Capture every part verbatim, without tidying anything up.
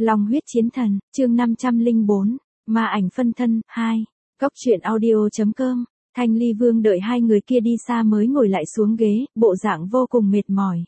Long huyết chiến thần, chương năm trăm lẻ bốn, ma ảnh phân thân, hai. Cốc truyện audio.com, Thanh Ly Vương đợi hai người kia đi xa mới ngồi lại xuống ghế, bộ dạng vô cùng mệt mỏi.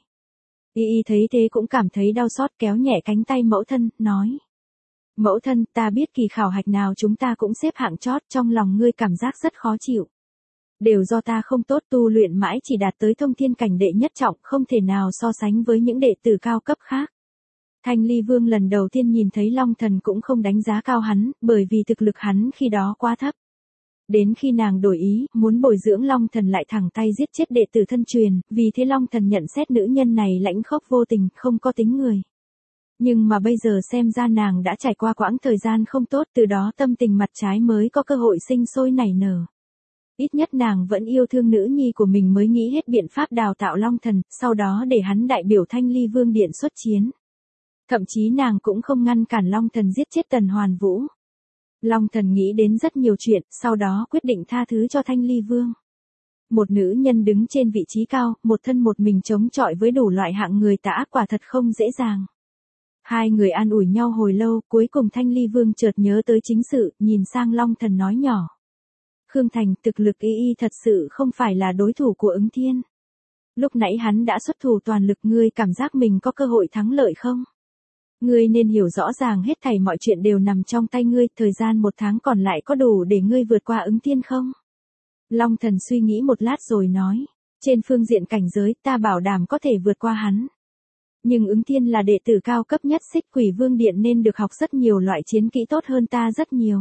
Y Y thấy thế cũng cảm thấy đau xót, kéo nhẹ cánh tay mẫu thân, nói. Mẫu thân, ta biết kỳ khảo hạch nào chúng ta cũng xếp hạng chót, trong lòng ngươi cảm giác rất khó chịu. Đều do ta không tốt, tu luyện mãi chỉ đạt tới thông thiên cảnh đệ nhất trọng, không thể nào so sánh với những đệ tử cao cấp khác. Thanh Ly Vương lần đầu tiên nhìn thấy Long Thần cũng không đánh giá cao hắn, bởi vì thực lực hắn khi đó quá thấp. Đến khi nàng đổi ý, muốn bồi dưỡng Long Thần lại thẳng tay giết chết đệ tử thân truyền, vì thế Long Thần nhận xét nữ nhân này lãnh khốc vô tình, không có tính người. Nhưng mà bây giờ xem ra nàng đã trải qua quãng thời gian không tốt, từ đó tâm tình mặt trái mới có cơ hội sinh sôi nảy nở. Ít nhất nàng vẫn yêu thương nữ nhi của mình mới nghĩ hết biện pháp đào tạo Long Thần, sau đó để hắn đại biểu Thanh Ly Vương Điện xuất chiến. Thậm chí nàng cũng không ngăn cản Long Thần giết chết Tần Hoàn Vũ. Long Thần nghĩ đến rất nhiều chuyện, sau đó quyết định tha thứ cho Thanh Ly Vương. Một nữ nhân đứng trên vị trí cao, một thân một mình chống chọi với đủ loại hạng người tà ác quả thật không dễ dàng. Hai người an ủi nhau hồi lâu, cuối cùng Thanh Ly Vương chợt nhớ tới chính sự, nhìn sang Long Thần nói nhỏ. Khương Thành, thực lực Y Y thật sự không phải là đối thủ của Ứng Thiên. Lúc nãy hắn đã xuất thủ toàn lực, ngươi cảm giác mình có cơ hội thắng lợi không? Ngươi nên hiểu rõ ràng hết thảy mọi chuyện đều nằm trong tay ngươi, thời gian một tháng còn lại có đủ để ngươi vượt qua Ứng Thiên không? Long Thần suy nghĩ một lát rồi nói, trên phương diện cảnh giới ta bảo đảm có thể vượt qua hắn. Nhưng Ứng Thiên là đệ tử cao cấp nhất Xích Quỷ Vương Điện nên được học rất nhiều loại chiến kỹ tốt hơn ta rất nhiều.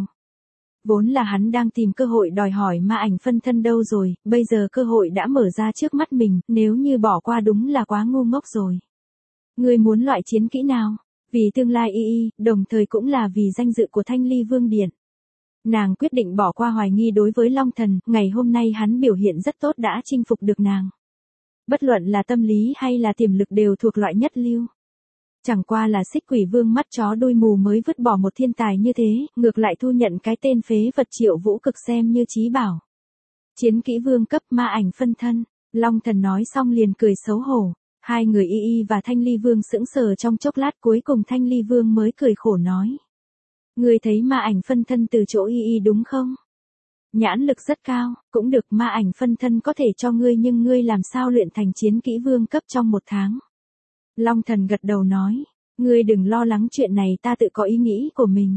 Vốn là hắn đang tìm cơ hội đòi hỏi ma ảnh phân thân đâu rồi, bây giờ cơ hội đã mở ra trước mắt mình, nếu như bỏ qua đúng là quá ngu ngốc rồi. Ngươi muốn loại chiến kỹ nào? Vì tương lai Y Y, đồng thời cũng là vì danh dự của Thanh Ly Vương Điện. Nàng quyết định bỏ qua hoài nghi đối với Long Thần, ngày hôm nay hắn biểu hiện rất tốt đã chinh phục được nàng. Bất luận là tâm lý hay là tiềm lực đều thuộc loại nhất lưu. Chẳng qua là Xích Quỷ Vương mắt chó đuôi mù mới vứt bỏ một thiên tài như thế, ngược lại thu nhận cái tên phế vật Triệu Vũ Cực xem như chí bảo. Chiến kỹ vương cấp ma ảnh phân thân, Long Thần nói xong liền cười xấu hổ. Hai người Y Y và Thanh Ly Vương sững sờ trong chốc lát, cuối cùng Thanh Ly Vương mới cười khổ nói. Ngươi thấy ma ảnh phân thân từ chỗ Y Y đúng không? Nhãn lực rất cao, cũng được, ma ảnh phân thân có thể cho ngươi, nhưng ngươi làm sao luyện thành chiến kỹ vương cấp trong một tháng? Long Thần gật đầu nói, ngươi đừng lo lắng chuyện này, ta tự có ý nghĩ của mình.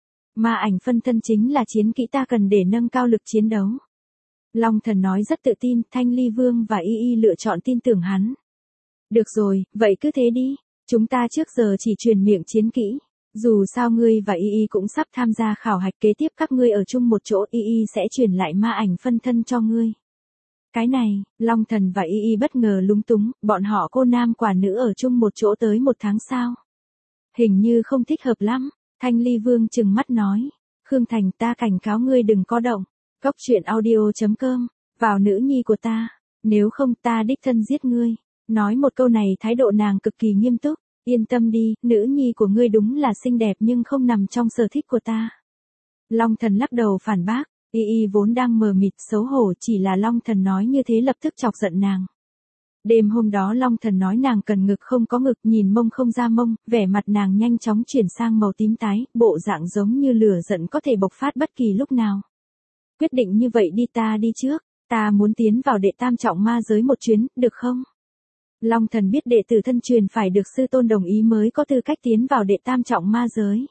Ma ảnh phân thân chính là chiến kỹ ta cần để nâng cao lực chiến đấu. Long Thần nói rất tự tin, Thanh Ly Vương và Y Y lựa chọn tin tưởng hắn. Được rồi, vậy cứ thế đi, chúng ta trước giờ chỉ truyền miệng chiến kỹ. Dù sao ngươi và Y Y cũng sắp tham gia khảo hạch kế tiếp, các ngươi ở chung một chỗ, Y Y sẽ truyền lại ma ảnh phân thân cho ngươi. Cái này, Long Thần và Y Y bất ngờ lúng túng, bọn họ cô nam quả nữ ở chung một chỗ tới một tháng sao? Hình như không thích hợp lắm. Thanh Ly Vương trừng mắt nói, Khương Thành, ta cảnh cáo ngươi đừng có động. Cốc truyện audio.com, vào nữ nhi của ta, nếu không ta đích thân giết ngươi. Nói một câu này thái độ nàng cực kỳ nghiêm túc. Yên tâm đi, nữ nhi của ngươi đúng là xinh đẹp nhưng không nằm trong sở thích của ta. Long Thần lắc đầu phản bác, Y Y vốn đang mờ mịt xấu hổ, chỉ là Long Thần nói như thế lập tức chọc giận nàng. Đêm hôm đó Long Thần nói nàng cần ngực không có ngực, nhìn mông không ra mông, vẻ mặt nàng nhanh chóng chuyển sang màu tím tái, bộ dạng giống như lửa giận có thể bộc phát bất kỳ lúc nào. Quyết định như vậy đi, ta đi trước, ta muốn tiến vào đệ tam trọng ma giới một chuyến, được không? Long Thần biết đệ tử thân truyền phải được sư tôn đồng ý mới có tư cách tiến vào đệ tam trọng ma giới.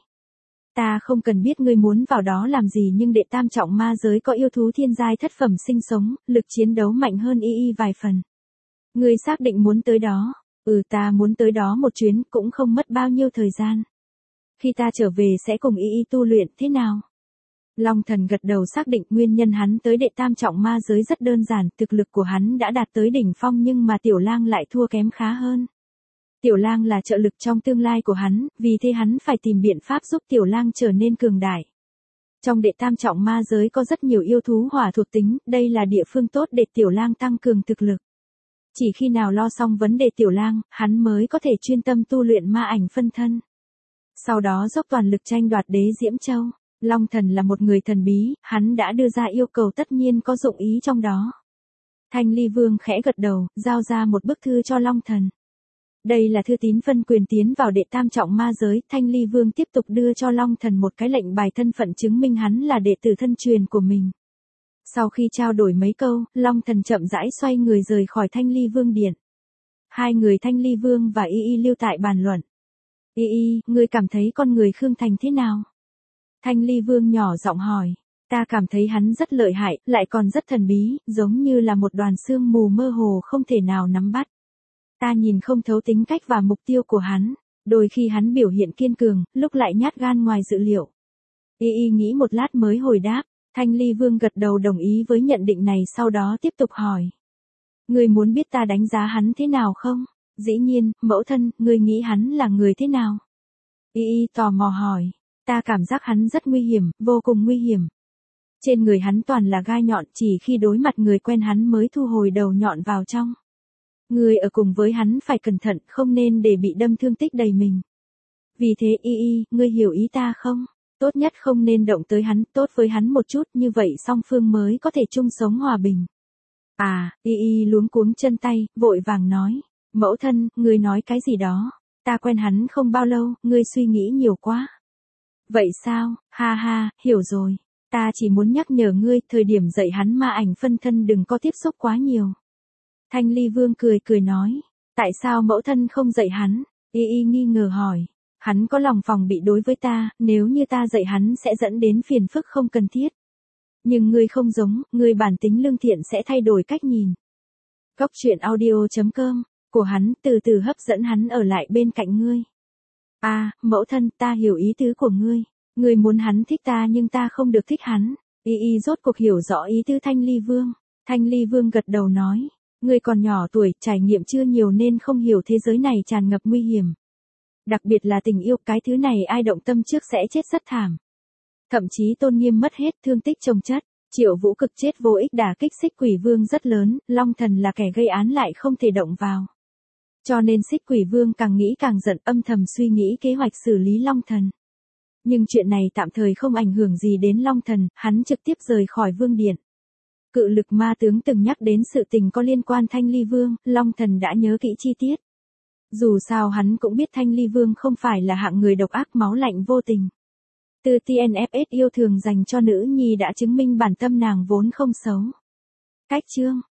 Ta không cần biết ngươi muốn vào đó làm gì, nhưng đệ tam trọng ma giới có yêu thú thiên giai thất phẩm sinh sống, lực chiến đấu mạnh hơn Y Y vài phần. Ngươi xác định muốn tới đó? Ừ, ta muốn tới đó một chuyến, cũng không mất bao nhiêu thời gian. Khi ta trở về sẽ cùng Y Y tu luyện, thế nào? Long Thần gật đầu xác định nguyên nhân hắn tới đệ tam trọng ma giới rất đơn giản, thực lực của hắn đã đạt tới đỉnh phong nhưng mà Tiểu Lang lại thua kém khá hơn. Tiểu Lang là trợ lực trong tương lai của hắn, vì thế hắn phải tìm biện pháp giúp Tiểu Lang trở nên cường đại. Trong đệ tam trọng ma giới có rất nhiều yêu thú hỏa thuộc tính, đây là địa phương tốt để Tiểu Lang tăng cường thực lực. Chỉ khi nào lo xong vấn đề Tiểu Lang, hắn mới có thể chuyên tâm tu luyện ma ảnh phân thân. Sau đó dốc toàn lực tranh đoạt đế Diễm Châu. Long Thần là một người thần bí, hắn đã đưa ra yêu cầu tất nhiên có dụng ý trong đó. Thanh Ly Vương khẽ gật đầu, giao ra một bức thư cho Long Thần. Đây là thư tín phân quyền tiến vào đệ tam trọng ma giới, Thanh Ly Vương tiếp tục đưa cho Long Thần một cái lệnh bài thân phận chứng minh hắn là đệ tử thân truyền của mình. Sau khi trao đổi mấy câu, Long Thần chậm rãi xoay người rời khỏi Thanh Ly Vương điện. Hai người Thanh Ly Vương và Y Y lưu tại bàn luận. Y Y, ngươi cảm thấy con người Khương Thành thế nào? Thanh Ly Vương nhỏ giọng hỏi. Ta cảm thấy hắn rất lợi hại, lại còn rất thần bí, giống như là một đoàn sương mù mơ hồ không thể nào nắm bắt. Ta nhìn không thấu tính cách và mục tiêu của hắn, đôi khi hắn biểu hiện kiên cường, lúc lại nhát gan ngoài dự liệu. Y Y nghĩ một lát mới hồi đáp, Thanh Ly Vương gật đầu đồng ý với nhận định này, sau đó tiếp tục hỏi. Ngươi muốn biết ta đánh giá hắn thế nào không? Dĩ nhiên, mẫu thân, ngươi nghĩ hắn là người thế nào? Y Y tò mò hỏi, ta cảm giác hắn rất nguy hiểm, vô cùng nguy hiểm. Trên người hắn toàn là gai nhọn, chỉ khi đối mặt người quen hắn mới thu hồi đầu nhọn vào trong. Người ở cùng với hắn phải cẩn thận, không nên để bị đâm thương tích đầy mình. Vì thế Y Y, ngươi hiểu ý ta không? Tốt nhất không nên động tới hắn, tốt với hắn một chút, như vậy song phương mới có thể chung sống hòa bình. À, Y Y luống cuống chân tay, vội vàng nói. Mẫu thân, ngươi nói cái gì đó? Ta quen hắn không bao lâu, ngươi suy nghĩ nhiều quá. Vậy sao, ha ha, hiểu rồi. Ta chỉ muốn nhắc nhở ngươi, thời điểm dạy hắn ma ảnh phân thân đừng có tiếp xúc quá nhiều. Thanh Ly Vương cười cười nói. Tại sao mẫu thân không dạy hắn? Y Y nghi ngờ hỏi. Hắn có lòng phòng bị đối với ta, nếu như ta dạy hắn sẽ dẫn đến phiền phức không cần thiết. Nhưng ngươi không giống, ngươi bản tính lương thiện sẽ thay đổi cách nhìn. Góc truyện audio chấm com của hắn từ từ hấp dẫn hắn ở lại bên cạnh ngươi. À, mẫu thân, ta hiểu ý tứ của ngươi. Ngươi muốn hắn thích ta nhưng ta không được thích hắn. Y Y rốt cuộc hiểu rõ ý tứ Thanh Ly Vương. Thanh Ly Vương gật đầu nói. Ngươi còn nhỏ tuổi, trải nghiệm chưa nhiều nên không hiểu thế giới này tràn ngập nguy hiểm. Đặc biệt là tình yêu, cái thứ này ai động tâm trước sẽ chết rất thảm. Thậm chí tôn nghiêm mất hết, thương tích chồng chất. Triệu Vũ Cực chết vô ích đả kích Xích Quỷ Vương rất lớn, Long Thần là kẻ gây án lại không thể động vào. Cho nên Xích Quỷ Vương càng nghĩ càng giận, âm thầm suy nghĩ kế hoạch xử lý Long Thần. Nhưng chuyện này tạm thời không ảnh hưởng gì đến Long Thần, hắn trực tiếp rời khỏi Vương Điện. Cự lực ma tướng từng nhắc đến sự tình có liên quan Thanh Ly Vương, Long Thần đã nhớ kỹ chi tiết. Dù sao hắn cũng biết Thanh Ly Vương không phải là hạng người độc ác máu lạnh vô tình. Từ tê en ép ét yêu thường dành cho nữ nhi đã chứng minh bản tâm nàng vốn không xấu. Cách chương